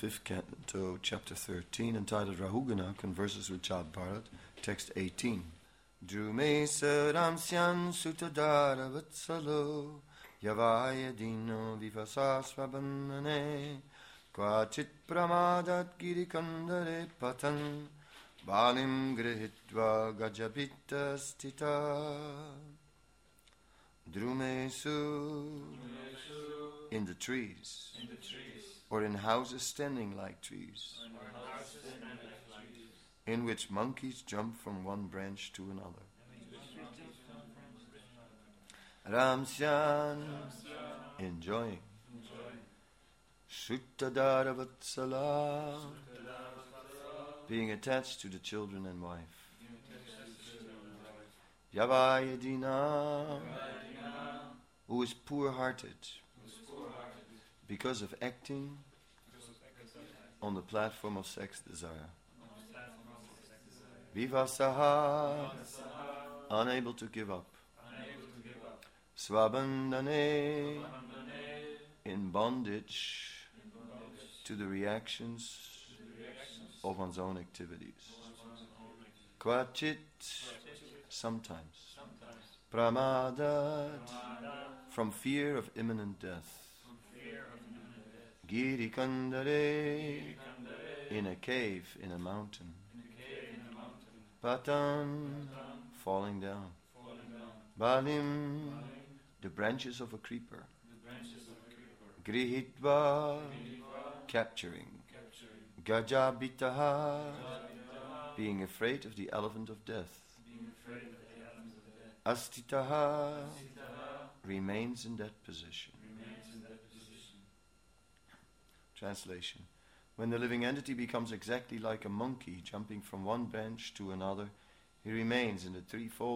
5th Canto, Chapter 13, entitled Rahugana, Converses with Chad Bharat, Text 18. Drume Saramsyan Sutadara Vatsalo Yavaya Dino Vivasasvabandane Kvachit Pramadat Girikandare Patan Balim Grihitva Gajapita Stita Drumesu in the trees, or in houses standing like trees, in which monkeys jump from one branch to another. Ramsyan, enjoying. Suttadara Vatsala, being attached to the children and wife. Yavayadina, who is poor-hearted because of acting on the platform of sex desire. Vivasaha, unable to give up. Svabandane, in bondage to the reactions of one's own activities. Kvachit, sometimes. Pramadat, from fear of imminent death. Girikandare, in a cave, in a mountain. Patan, falling down. Balim, the branches of a creeper. Grihitva, capturing. Gajabitaha, being afraid of the elephant of death. Astitaha, remains in that position. Translation. When the living entity becomes exactly like a monkey jumping from one branch to another, he remains in the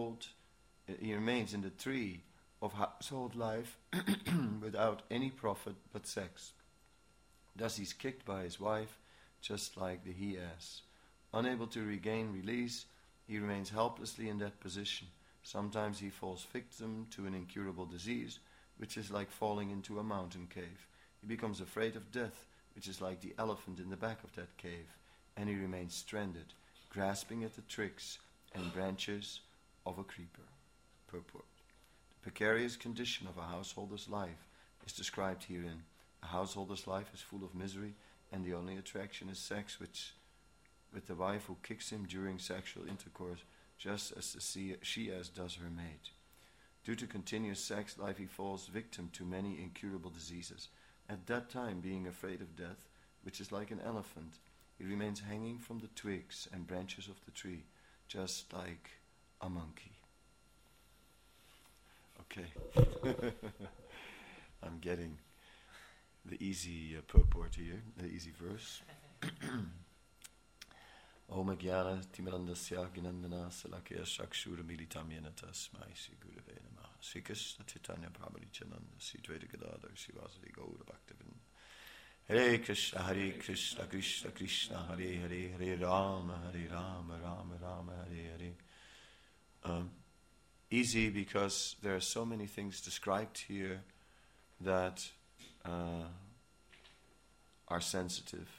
tree of household life without any profit but sex. Thus he's kicked by his wife, just like the he-ass. Unable to regain release, he remains helplessly in that position. Sometimes he falls victim to an incurable disease, which is like falling into a mountain cave. He becomes afraid of death, which is like the elephant in the back of that cave, and he remains stranded, grasping at the twigs and branches of a creeper. Purport. The precarious condition of a householder's life is described herein. A householder's life is full of misery, and the only attraction is sex, with the wife who kicks him during sexual intercourse, just as the she-ass does her maid. Due to continuous sex life, he falls victim to many incurable diseases. At that time, being afraid of death, which is like an elephant, he remains hanging from the twigs and branches of the tree, just like a monkey. Okay. I'm getting the easy purport here, the easy verse. Om Jnana Timirandasya Gnandana Salakya Shakshura Militam Yena Tasmai Sri Gurave Namaha Sri Krishna Chaitanya Prabhu Nityananda Sri Dvaita Gadadhar Srivasadi Gaura Bhaktivinoda Hare Krishna Krishna Krishna Hare Hare Hare Rama Rama Rama Hare Hare. Easy because there are so many things described here that are sensitive.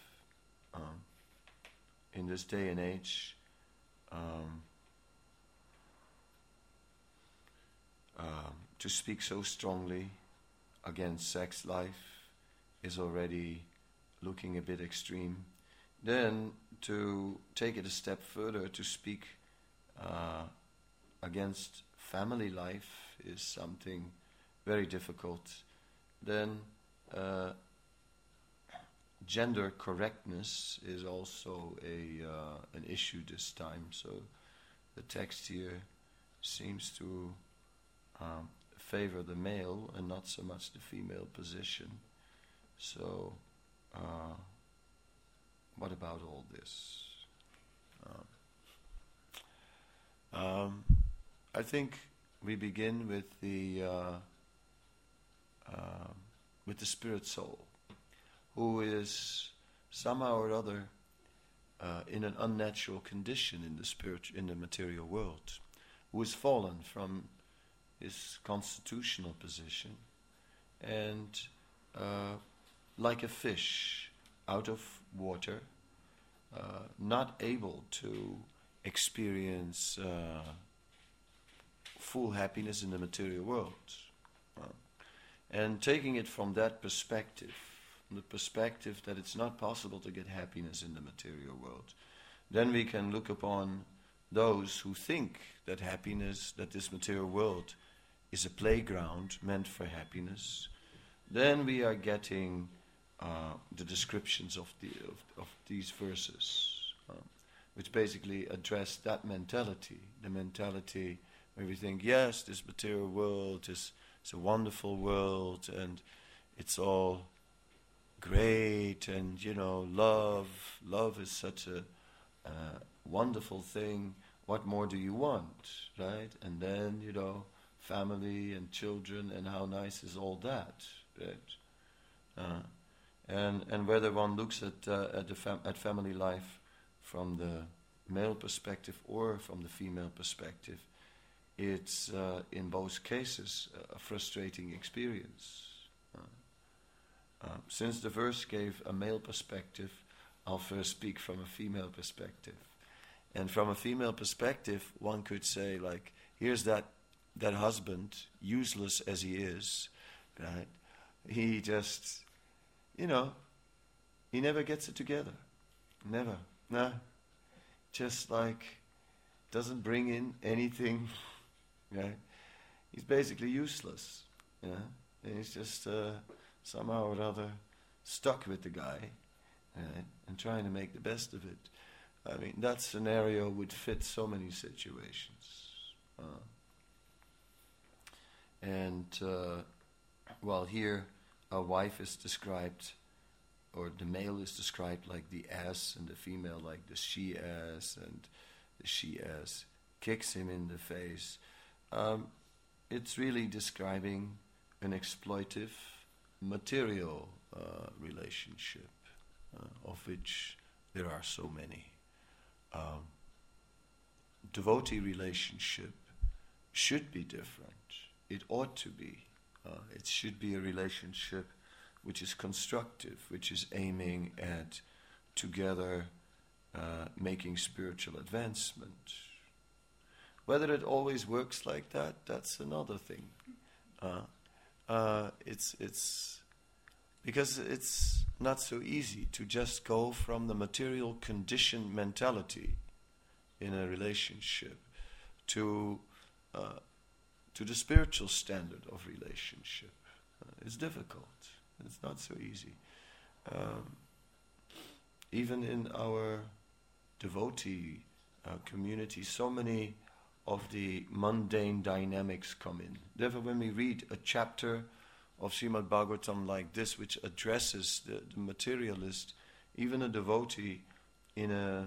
In this day and age, to speak so strongly against sex life is already looking a bit extreme. Then to take it a step further, to speak against family life is something very difficult. Then gender correctness is also an issue this time. So the text here seems to favor the male and not so much the female position. So what about all this? I think we begin with the spirit soul, who is somehow or other in an unnatural condition in the material world, who has fallen from his constitutional position, and like a fish out of water, not able to experience full happiness in the material world. And taking it from that perspective, the perspective that it's not possible to get happiness in the material world, then we can look upon those who think that happiness, that this material world is a playground meant for happiness. Then we are getting the descriptions of these verses, which basically address that mentality, the mentality where we think, yes, this material world is a wonderful world, and it's all great, and love is such a wonderful thing. What more do you want, right? And then family and children, and how nice is all that, right? And whether one looks at family life from the male perspective or from the female perspective, it's in both cases a frustrating experience. Since the verse gave a male perspective, I'll first speak from a female perspective. And from a female perspective, one could say, like, here's that husband, useless as he is, right? He just, he never gets it together. Never. No. Just like, doesn't bring in anything, right? He's basically useless, and he's just somehow or other stuck with the guy, right? And trying to make the best of it. I mean, that scenario would fit so many situations. While here a wife is described, or the male is described like the ass, and the female like the she-ass, and the she-ass kicks him in the face. It's really describing an exploitive material relationship, of which there are so many. Devotee relationship should be different. It ought to be. It should be a relationship which is constructive, which is aiming at together making spiritual advancement. Whether it always works like that, that's another thing. It's because it's not so easy to just go from the material conditioned mentality in a relationship to the spiritual standard of relationship. It's difficult. It's not so easy. Even in our devotee community, so many of the mundane dynamics come in. Therefore, when we read a chapter of Srimad Bhagavatam like this, which addresses the materialist, even a devotee in a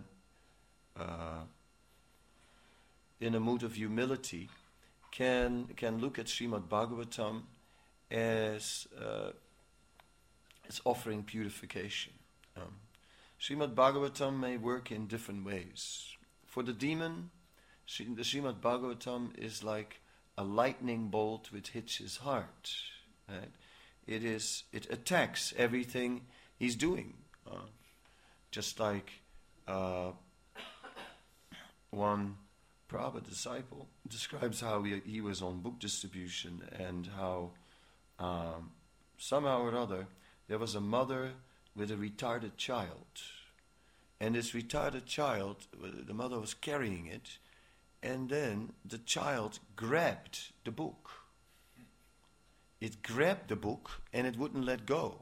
mood of humility can look at Srimad Bhagavatam as offering purification. Srimad Bhagavatam may work in different ways. For the demon, the Srimad Bhagavatam is like a lightning bolt which hits his heart. Right? It attacks everything he's doing. Just like one Prabhupada disciple describes how he was on book distribution, and how somehow or other there was a mother with a retarded child. And this retarded child, the mother was carrying it, and then the child grabbed the book. It grabbed the book and it wouldn't let go.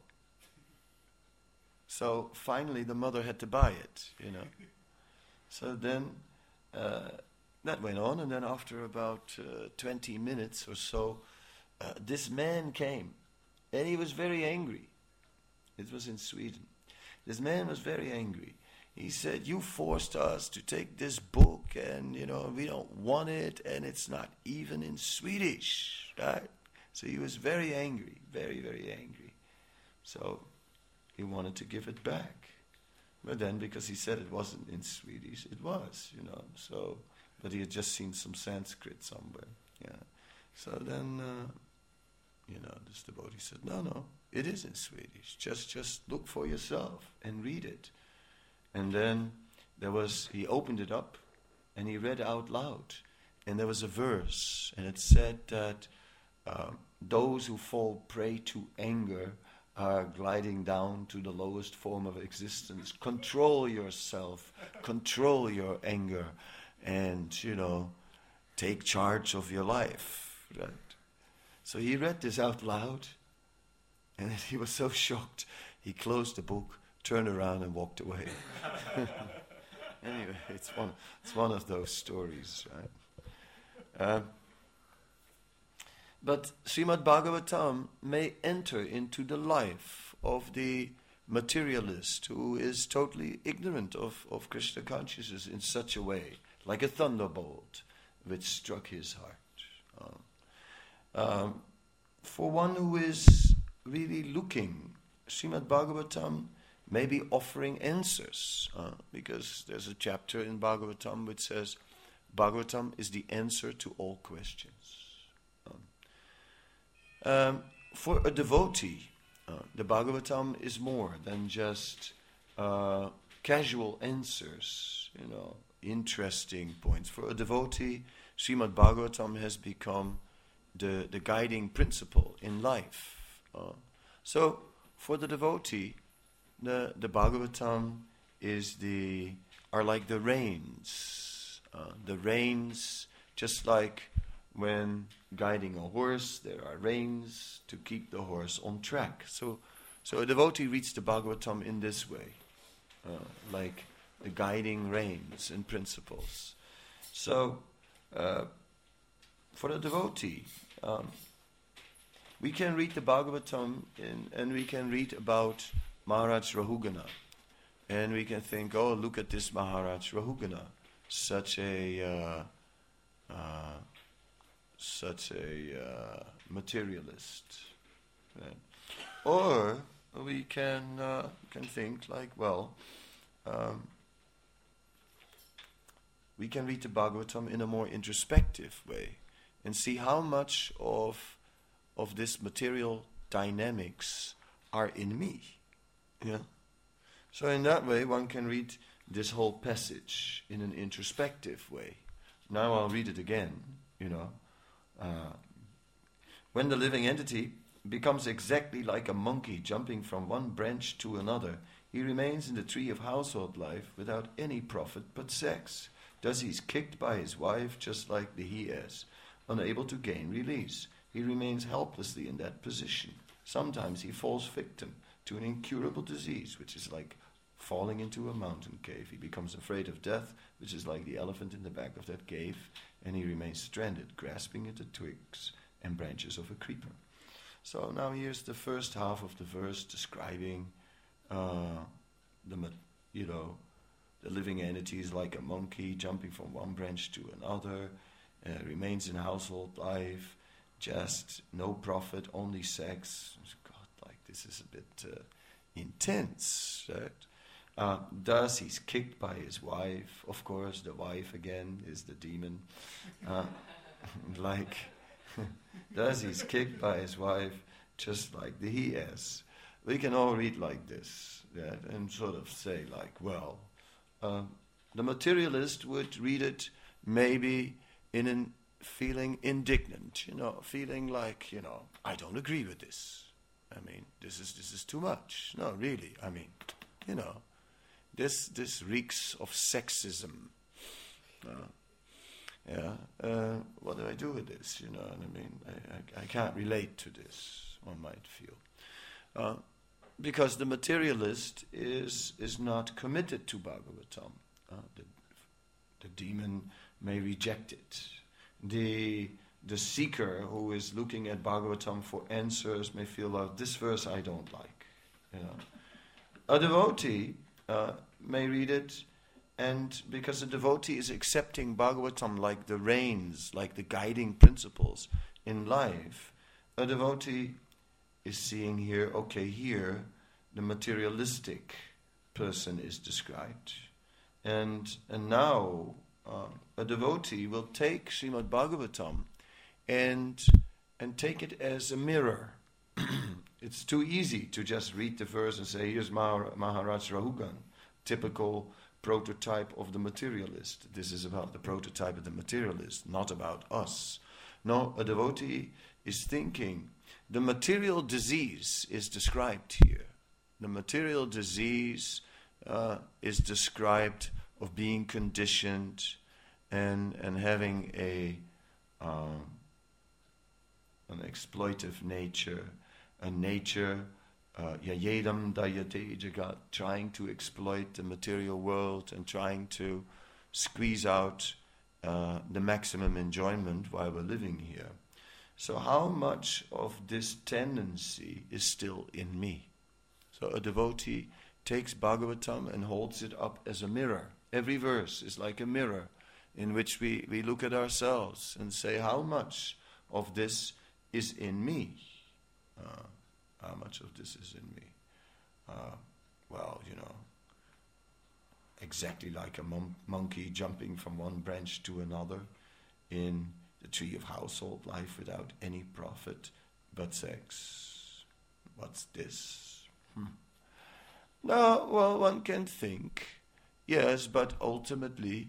So finally the mother had to buy it, So then that went on, and then after about 20 minutes or so, this man came, and he was very angry. It was in Sweden. This man was very angry. He said, "You forced us to take this book, and we don't want it, and it's not even in Swedish, right?" So he was very angry, very, very angry. So he wanted to give it back. But then, because he said it wasn't in Swedish, it was, So, but he had just seen some Sanskrit somewhere. Yeah. So then, this devotee said, "No, It is in Swedish. Just look for yourself and read it. And then he opened it up and he read out loud. And there was a verse, and it said that those who fall prey to anger are gliding down to the lowest form of existence. Control yourself, control your anger, and, take charge of your life. Right? So he read this out loud, and he was so shocked, he closed the book, turned around, and walked away. Anyway, it's one of those stories, right? But Srimad Bhagavatam may enter into the life of the materialist who is totally ignorant of Krishna consciousness in such a way, like a thunderbolt which struck his heart. For one who is really looking, Srimad Bhagavatam may be offering answers, because there's a chapter in Bhagavatam which says, Bhagavatam is the answer to all questions. For a devotee, the Bhagavatam is more than just casual answers, interesting points. For a devotee, Srimad Bhagavatam has become the guiding principle in life. So, for the devotee, the Bhagavatam are like the reins. The reins, just like when guiding a horse, there are reins to keep the horse on track. So a devotee reads the Bhagavatam in this way, like the guiding reins and principles. So, for the devotee, we can read the Bhagavatam and we can read about Maharaj Rahugana. And we can think, oh, look at this Maharaj Rahugana, such a materialist. Right? Or we can think like, well, we can read the Bhagavatam in a more introspective way and see how much of this material dynamics are in me. Yeah. So in that way, one can read this whole passage in an introspective way. Now I'll read it again. When the living entity becomes exactly like a monkey jumping from one branch to another, he remains in the tree of household life without any profit but sex. Thus he's kicked by his wife just like the he-ass, unable to gain release. He remains helplessly in that position. Sometimes he falls victim to an incurable disease, which is like falling into a mountain cave. He becomes afraid of death, which is like the elephant in the back of that cave, and he remains stranded, grasping at the twigs and branches of a creeper. So now here's the first half of the verse describing the living entity is like a monkey jumping from one branch to another, remains in household life, just no profit, only sex. God, like this is a bit intense, right? Thus he's kicked by his wife. Of course, the wife again is the demon. Thus he's kicked by his wife, just like the he-ass. We can all read like this, and sort of say like, well, the materialist would read it maybe in an feeling indignant, feeling like, I don't agree with this. I mean, this is too much. No, really. I mean, this reeks of sexism. What do I do with this? I mean, I can't relate to this, one might feel. Because the materialist is not committed to Bhagavatam. The demon may reject it. The seeker who is looking at Bhagavatam for answers may feel, well, this verse I don't like. A devotee may read it, and because a devotee is accepting Bhagavatam like the reins, like the guiding principles in life, a devotee is seeing here, okay, here the materialistic person is described. And now a devotee will take Srimad Bhagavatam and take it as a mirror. It's too easy to just read the verse and say, here's Maharaj Rahugan, typical prototype of the materialist. This is about the prototype of the materialist, not about us. No, a devotee is thinking. The material disease is described here. The material disease is described of being conditioned and having an exploitive nature, a nature yayedam dayate jagat, trying to exploit the material world and trying to squeeze out the maximum enjoyment while we're living here. So how much of this tendency is still in me? So a devotee takes Bhagavatam and holds it up as a mirror. Every verse is like a mirror in which we look at ourselves and say, how much of this is in me? How much of this is in me? Exactly like a monkey jumping from one branch to another in the tree of household life without any profit but sex. What's this? No, well, one can think, yes, but ultimately,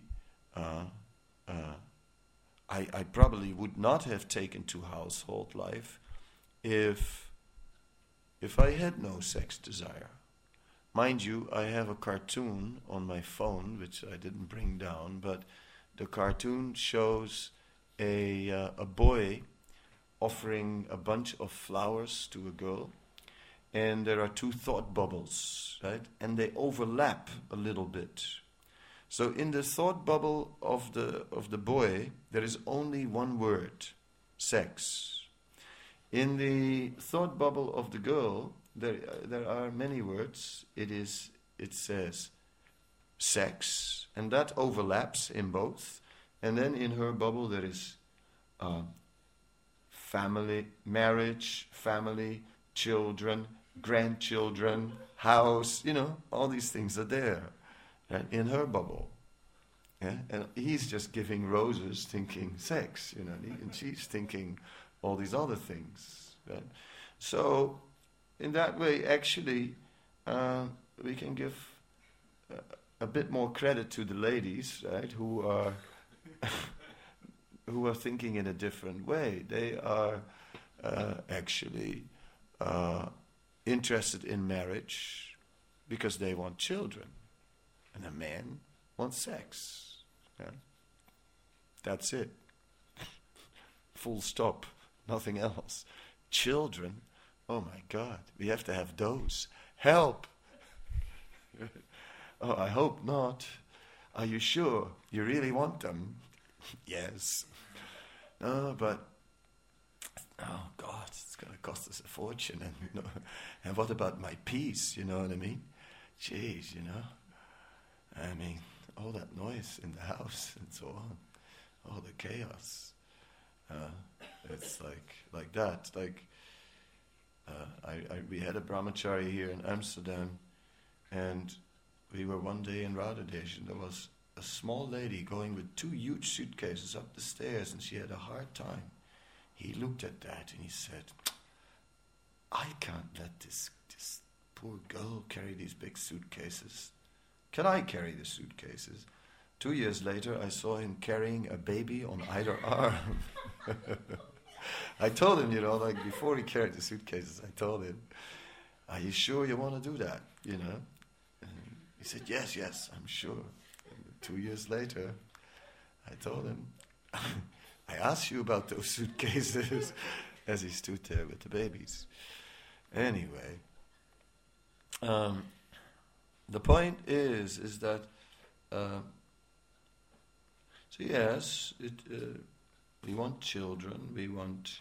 I probably would not have taken to household life if I had no sex desire. Mind you, I have a cartoon on my phone, which I didn't bring down, but the cartoon shows a boy offering a bunch of flowers to a girl, and there are two thought bubbles, right? And they overlap a little bit. So in the thought bubble of the boy, there is only one word, sex. In the thought bubble of the girl, there are many words. It says sex, and that overlaps in both. And then in her bubble there is family, marriage, family, children, grandchildren, house. All these things are there, right, in her bubble. Yeah? And he's just giving roses, thinking sex, and she's thinking all these other things. Right? So in that way, actually, we can give a bit more credit to the ladies, right, who are thinking in a different way. They are actually interested in marriage because they want children, and a man wants sex. Yeah? That's it. Full stop. Nothing else. Children. Oh my God, we have to have those. Help! Oh, I hope not. Are you sure? You really want them? Yes. No, but oh God, it's going to cost us a fortune. And what about my peace? You know what I mean? Jeez, I mean, all that noise in the house and so on, all the chaos. It's like that. We had a brahmachari here in Amsterdam, and we were one day in Radhadesh, and there was a small lady going with 2 huge suitcases up the stairs, and she had a hard time. He looked at that and he said, I can't let this poor girl carry these big suitcases. Can I carry the suitcases? 2 years later, I saw him carrying a baby on either arm. I told him, before he carried the suitcases, I told him, are you sure you want to do that? And he said, yes, I'm sure. And 2 years later, I told him, I asked you about those suitcases as he stood there with the babies. Anyway, the point is that, so yes, we want children, we want,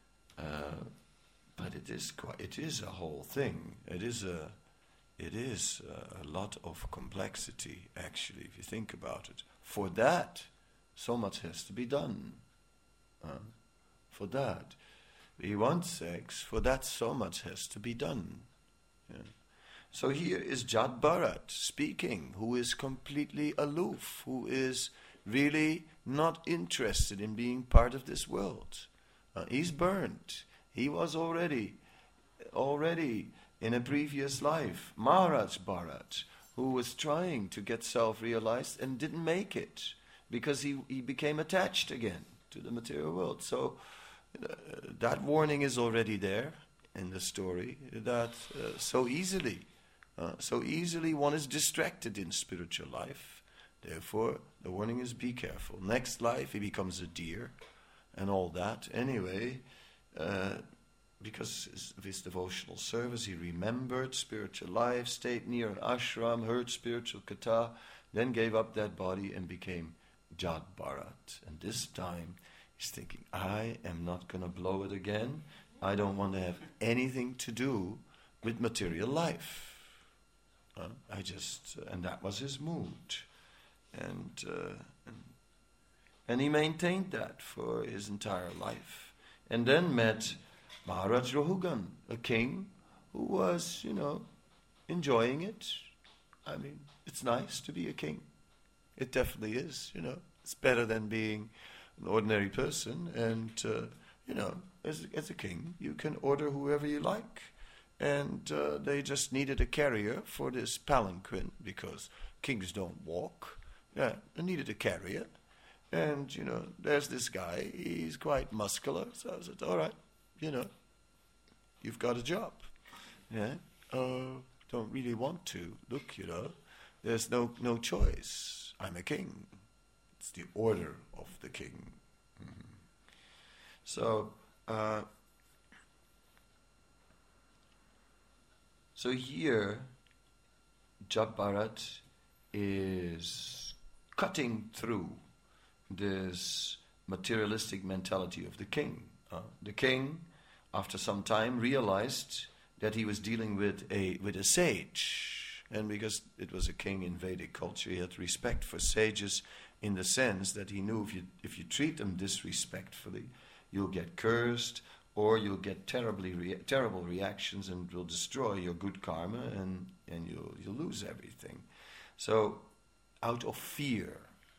but it is a whole thing. It is a lot of complexity, actually, if you think about it. For that, so much has to be done. For that, we want sex. For that, so much has to be done. Yeah. So here is Jat Bharat speaking, who is completely aloof, who is really not interested in being part of this world. He's burnt. He was already already in a previous life, Maharaj Bharat, who was trying to get self-realized and didn't make it because he became attached again to the material world. So that warning is already there in the story, that so easily one is distracted in spiritual life. Therefore, the warning is be careful. Next life, he becomes a deer and all that. Anyway, because of his devotional service, he remembered spiritual life, stayed near an ashram, heard spiritual katha, then gave up that body and became Jat Bharat. And this time, he's thinking, I am not going to blow it again. I don't want to have anything to do with material life. And that was his mood. And he maintained that for his entire life. And then met Maharaj Rahugan, a king who was, enjoying it. I mean, it's nice to be a king. It definitely is, It's better than being an ordinary person. And, as a king, you can order whoever you like. And they just needed a carrier for this palanquin because kings don't walk. Yeah, they needed a carrier. And, there's this guy, he's quite muscular. So I said, all right, you've got a job. Yeah, don't really want to. Look, there's no choice. I'm a king. It's the order of the king. Mm-hmm. So here, Jat Bharat is cutting through this materialistic mentality of the king. The king, after some time, realized that he was dealing with a sage, and because it was a king in Vedic culture, he had respect for sages in the sense that he knew if you treat them disrespectfully, you'll get cursed, or you'll get terrible reactions, and it will destroy your good karma, and you'll lose everything. So, out of fear,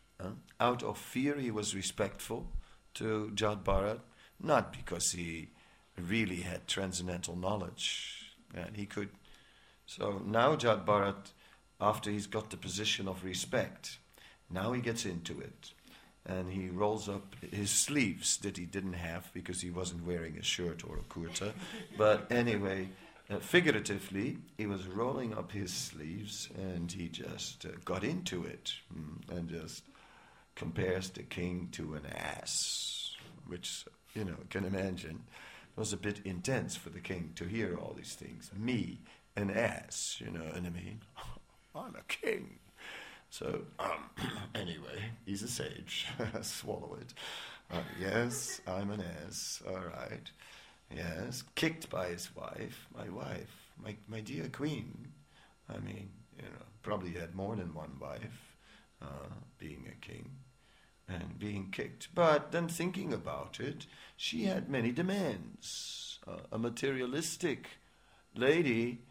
he was respectful to Jat Bharat, not because he really had transcendental knowledge, and he could. So now Jat Bharat, after he's got the position of respect, now he gets into it. And he rolls up his sleeves that he didn't have because he wasn't wearing a shirt or a kurta. But anyway, figuratively, he was rolling up his sleeves and he just got into it and just compares the king to an ass, which, can imagine, was a bit intense for the king to hear all these things. Me, an ass, and I mean, I'm a king. So, anyway, he's a sage. Swallow it. Yes, I'm an ass. All right. Yes, kicked by his wife. My dear queen. I mean, probably had more than one wife, being a king and being kicked. But then thinking about it, she had many demands. A materialistic lady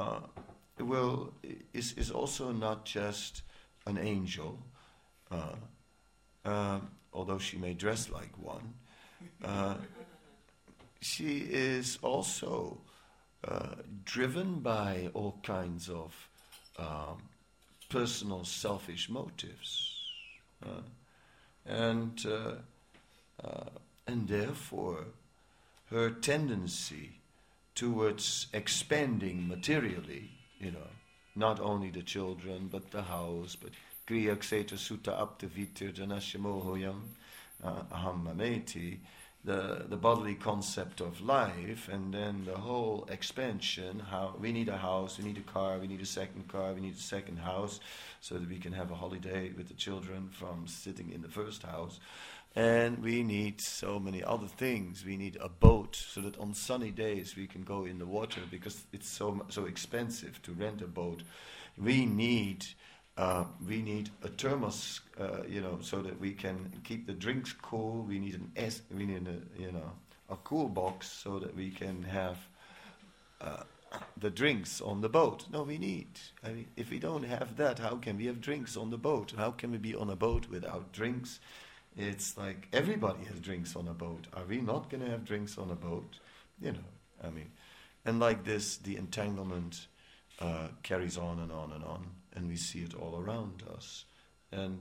is also not just an angel, although she may dress like one. She is also driven by all kinds of personal selfish motives, and therefore her tendency towards expanding materially, not only the children, but the house, but Kriya Kseta Sutta Apta Vitir Janashimohoyam Aham Mameti, the bodily concept of life, and then the whole expansion, how we need a house, we need a car, we need a second car, we need a second house, so that we can have a holiday with the children from sitting in the first house. And we need so many other things. We need a boat so that on sunny days we can go in the water because it's so expensive to rent a boat. We need a thermos, so that we can keep the drinks cool. We need a cool box so that we can have the drinks on the boat. No, we need. I mean, if we don't have that, how can we have drinks on the boat? How can we be on a boat without drinks? It's like everybody has drinks on a boat. Are we not going to have drinks on a boat? And like this, the entanglement carries on and on and on, and we see it all around us. And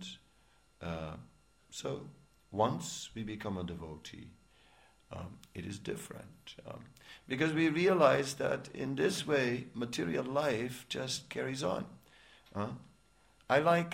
so once we become a devotee, it is different. Because we realize that in this way, material life just carries on. I like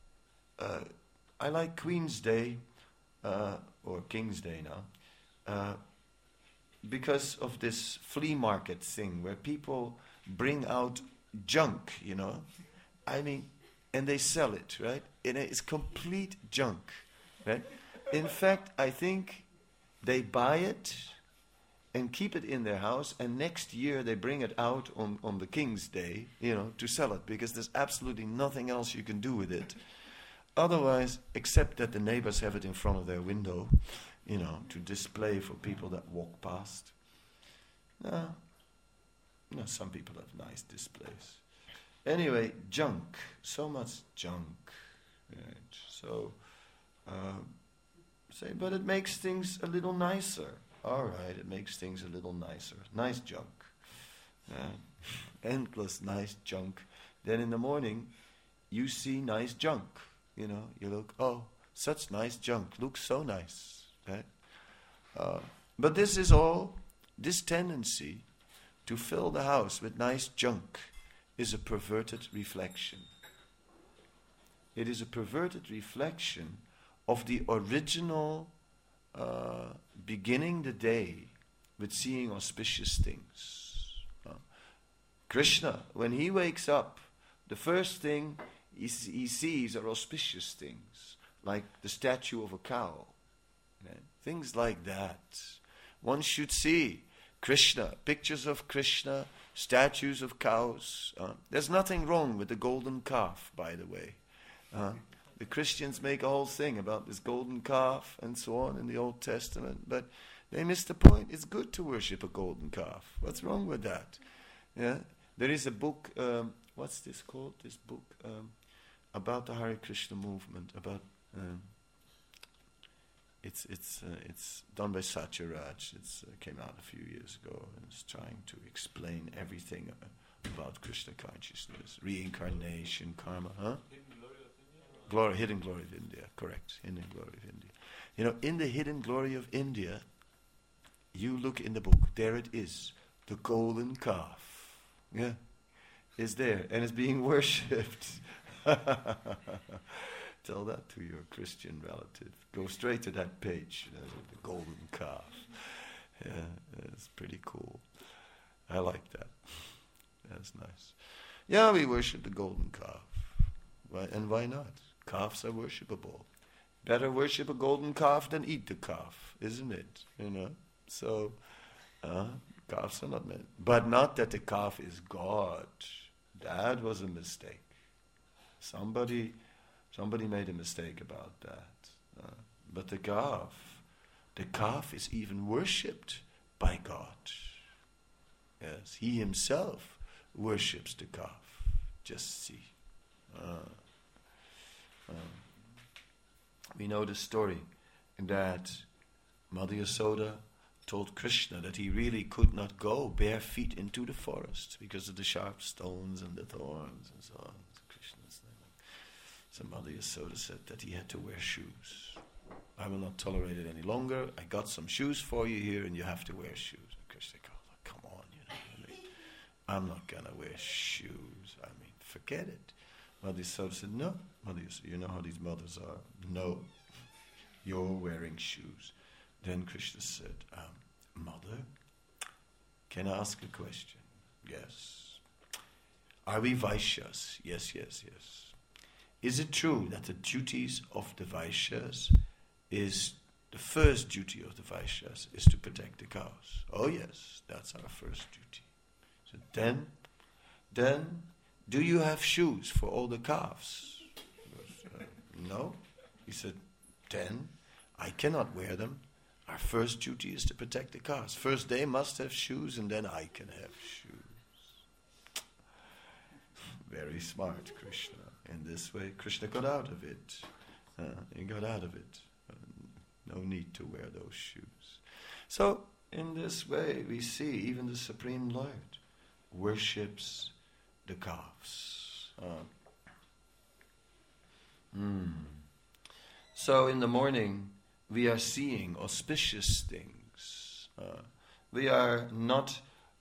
Queen's Day, or King's Day now, because of this flea market thing where people bring out junk, I mean, and they sell it, right? And it's complete junk, right? In fact, I think they buy it and keep it in their house, and next year they bring it out on the King's Day, to sell it, because there's absolutely nothing else you can do with it. Otherwise, except that the neighbors have it in front of their window, to display for people that walk past. No, some people have nice displays. Anyway, junk. So much junk. Right. So, but it makes things a little nicer. All right, it makes things a little nicer. Nice junk. Endless nice junk. Then in the morning, you see nice junk. You look, oh, such nice junk. Looks so nice. Right? But this tendency to fill the house with nice junk is a perverted reflection. It is a perverted reflection of the original beginning the day with seeing auspicious things. Krishna, when he wakes up, the first thing he sees are auspicious things, like the statue of a cow. Right? Things like that. One should see Krishna, pictures of Krishna, statues of cows. There's nothing wrong with the golden calf, by the way. The Christians make a whole thing about this golden calf and so on in the Old Testament, but they miss the point. It's good to worship a golden calf. What's wrong with that? Yeah, there is a book. What's this called? This book about the Hare Krishna movement. About it's done by Satyaraj. It came out a few years ago, and it's trying to explain everything about Krishna consciousness, reincarnation, karma, Hidden Glory of India, correct. Hidden Glory of India. In the Hidden Glory of India, you look in the book, there it is, the golden calf. Yeah, it's there, and it's being worshipped. Tell that to your Christian relative. Go straight to that page, the golden calf. Yeah, it's pretty cool. I like that. That's nice. Yeah, we worship the golden calf. And why not? Calves are worshipable. Better worship a golden calf than eat the calf, isn't it? So, calves are not meant. But not that the calf is God. That was a mistake. Somebody made a mistake about that. But the calf is even worshipped by God. Yes, he himself worships the calf. Just see. We know the story that Mother Yasoda told Krishna that he really could not go bare feet into the forest because of the sharp stones and the thorns and so on. So Mother Yasoda said that he had to wear shoes. I will not tolerate it any longer. I got some shoes for you here, and you have to wear shoes. And Krishna goes, come on, I'm not going to wear shoes. Forget it. Mother Yasoda said, no. Mother Yasoda, you know how these mothers are. No, you're wearing shoes. Then Krishna said, Mother, can I ask a question? Yes. Are we Vaishyas? Yes. Is it true that the duties of the Vaishyas is, the first duty of the Vaishyas is to protect the cows? Oh yes, that's our first duty. So then, do you have shoes for all the calves? No. He said, then I cannot wear them. Our first duty is to protect the calves. First they must have shoes, and then I can have shoes. Very smart, Krishna. In this way, Krishna got out of it. He got out of it. No need to wear those shoes. So, in this way we see even the Supreme Lord worships the calves. So in the morning we are seeing auspicious things. We are not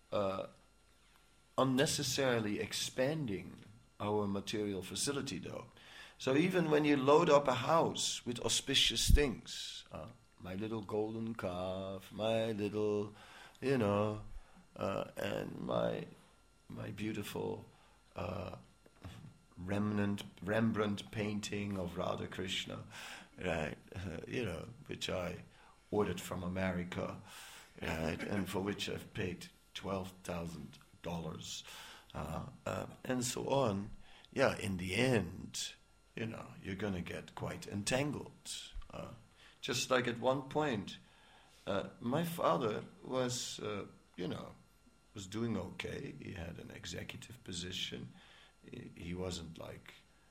unnecessarily expanding our material facility though. So even when you load up a house with auspicious things, my little golden calf, my little, and my beautiful Rembrandt painting of Radha Krishna, right? Which I ordered from America, right? And for which I've paid $12,000, and so on. Yeah, in the end, you're going to get quite entangled. Just like at one point, my father was doing okay. He had an executive position. He wasn't like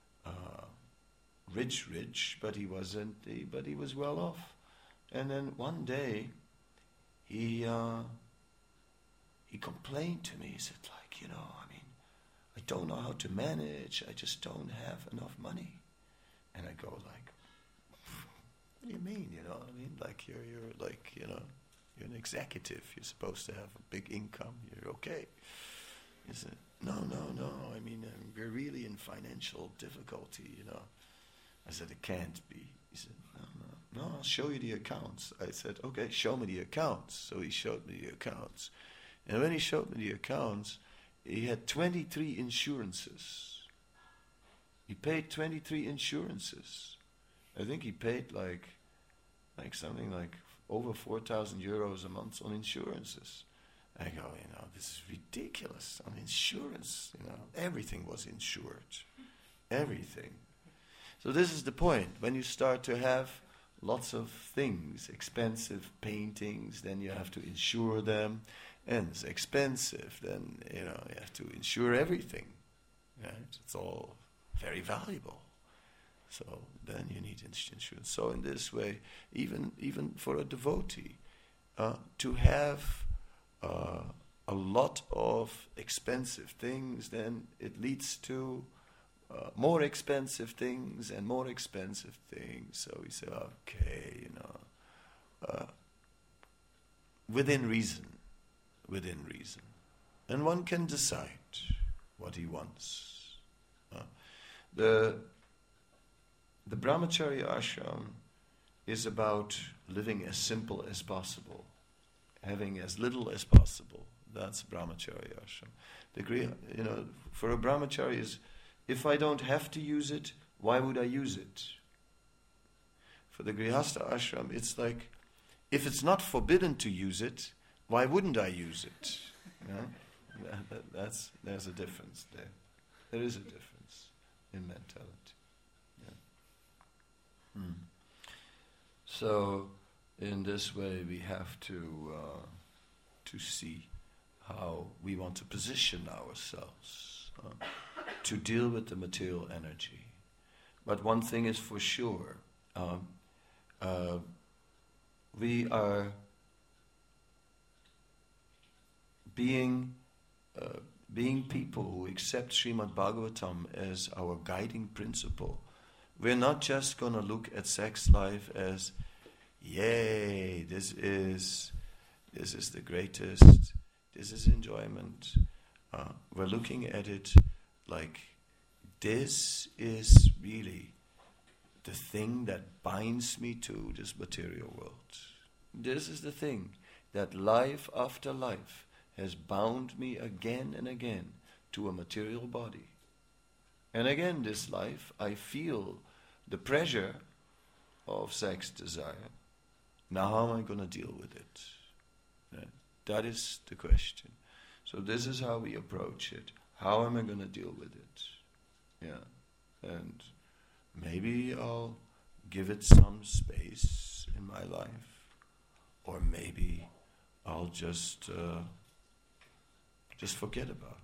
rich, but he wasn't. But he was well off. And then one day, he complained to me. He said, I don't know how to manage. I just don't have enough money. And I go like, what do you mean? Like you're an executive. You're supposed to have a big income. You're okay. He said, no. We're really in financial difficulty. I said, it can't be. He said, no. I'll show you the accounts. I said, okay, show me the accounts. So he showed me the accounts, and when he showed me the accounts, he had 23 insurances. He paid 23 insurances. I think he paid like something like over 4,000 euros a month on insurances. I go, this is ridiculous. On insurance, everything was insured. Everything. So this is the point. When you start to have lots of things, expensive paintings, then you have to insure them. And it's expensive, then, you have to insure everything. Right? It's all very valuable. So then you need insurance. So in this way, even for a devotee, to have a lot of expensive things, then it leads to more expensive things and more expensive things. So we say, okay, within reason. And one can decide what he wants. The Brahmacharya ashram is about living as simple as possible, having as little as possible. That's Brahmacharya ashram. For a Brahmachari is, if I don't have to use it, why would I use it? For the Grihastha ashram, it's like, if it's not forbidden to use it, why wouldn't I use it? There's a difference there. There is a difference in mentality. Yeah. So, in this way, we have to see how we want to position ourselves to deal with the material energy. But one thing is for sure: we are being people who accept Srimad Bhagavatam as our guiding principle. We're not just going to look at sex life as, yay, this is the greatest, this is enjoyment. We're looking at it like, this is really the thing that binds me to this material world. This is the thing that life after life has bound me again and again to a material body. And again, this life, I feel the pressure of sex desire. Now how am I going to deal with it? Yeah, that is the question. So this is how we approach it. How am I going to deal with it? Yeah. And maybe I'll give it some space in my life. Or maybe I'll just forget about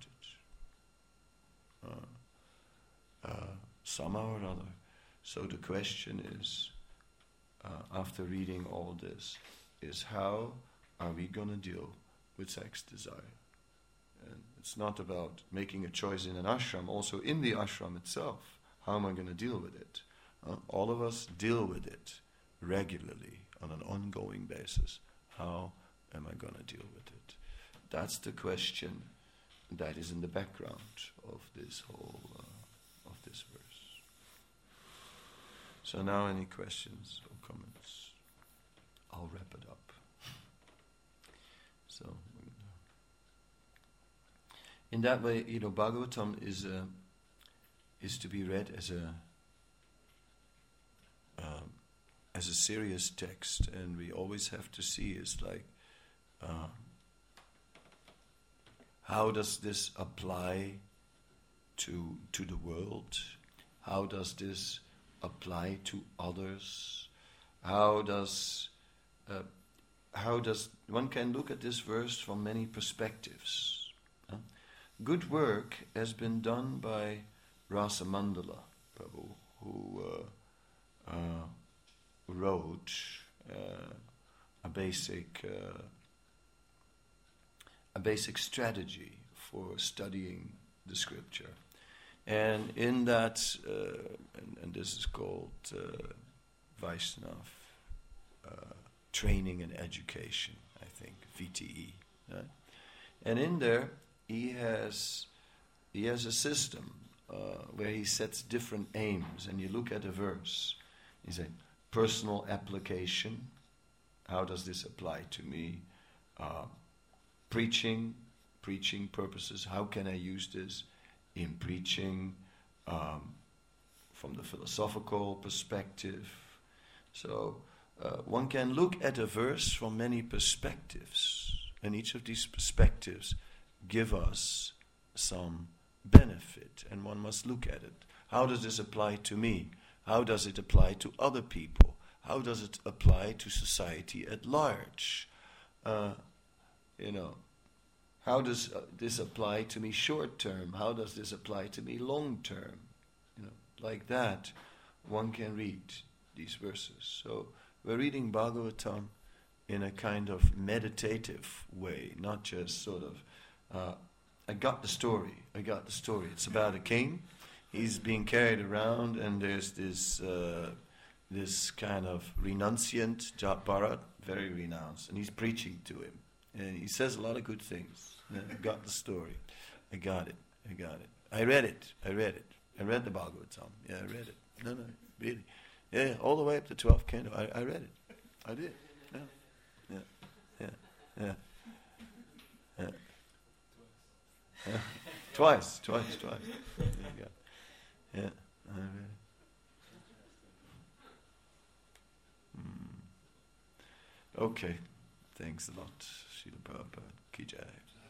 it. Somehow or other. So the question is, after reading all this, is how are we going to deal with sex desire? And it's not about making a choice in an ashram, also in the ashram itself. How am I going to deal with it? All of us deal with it regularly on an ongoing basis. How am I going to deal with it? That's the question that is in the background of this whole of this verse. So now, any questions or comments? I'll wrap it up. So, in that way, Bhagavatam is to be read as a serious text, and we always have to see is like, how does this apply to the world? How does this apply to others? How does one can look at this verse from many perspectives? Good work has been done by Rasamandala Prabhu, who wrote a basic strategy for studying the scripture, and in that, and this is called Vaishnav Training and Education, I think, VTE. Right? And in there, he has a system where he sets different aims, and you look at a verse, he says, personal application, how does this apply to me? Preaching purposes, how can I use this in preaching? From the philosophical perspective. So one can look at a verse from many perspectives, and each of these perspectives give us some benefit, and one must look at it. How does this apply to me? How does it apply to other people? How does it apply to society at large? How does this apply to me short term? How does this apply to me long term? Like that, one can read these verses. So we're reading Bhagavatam in a kind of meditative way, not just sort of, I got the story. It's about a king. He's being carried around, and there's this kind of renunciant, Bharat, very renounced, and he's preaching to him. And he says a lot of good things. I got the story. I got it. I read it. I read the Bhagavatam. Yeah, I read it. No, really. Yeah, all the way up to 12th canto. I read it. I did. Yeah. Twice. There you go. Yeah, I read it. Okay. Thanks a lot. Srila Prabhupada. Ki Jai.